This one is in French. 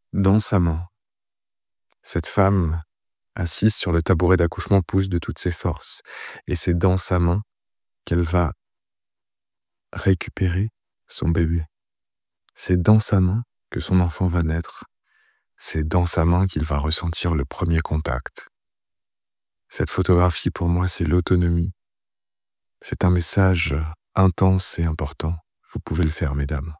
Dans sa main, cette femme, assise sur le tabouret d'accouchement, pousse de toutes ses forces et c'est dans sa main qu'elle va récupérer son bébé. C'est dans sa main que son enfant va naître. C'est dans sa main qu'il va ressentir le premier contact. Cette photographie, pour moi, c'est l'autonomie. C'est un message intense et important. Vous pouvez le faire, mesdames.